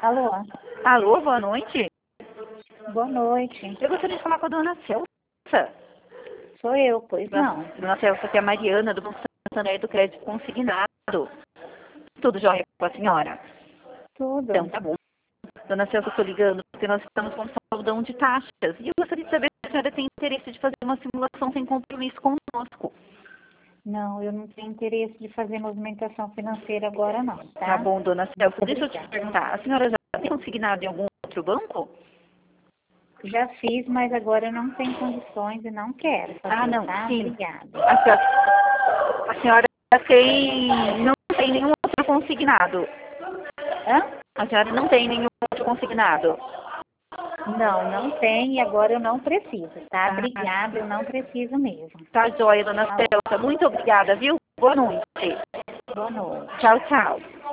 Alô, Alô, boa noite. boa noite. Eu gostaria de falar com a dona Celsa. Sou eu, pois não. Dona Celsa, que é a Mariana, do Banco Santander do Crédito Consignado. Tudo jóia com a senhora? Tudo. Então, tá bom. Dona Celsa, estou ligando porque nós estamos com saudão de taxas. E eu gostaria de saber se a senhora tem interesse de fazer uma simulação sem compromisso conosco. Não, eu não tenho interesse de fazer movimentação financeira agora não, tá? Tá bom, dona Celsa. Muito Deixa eu te obrigada. perguntar. A senhora já tem consignado em algum outro banco? Já fiz, mas agora eu não tenho condições e não quero fazer, Ah, não, tá? sim. Obrigada. A senhora não tem nenhum outro consignado. Hã? A senhora não tem nenhum outro consignado. Não, não tem e agora eu não preciso, tá? Ah. Obrigada, eu não preciso mesmo. Tá joia, dona Tá. Celsa. Muito obrigada, viu? Boa noite. Boa noite. Tchau, tchau.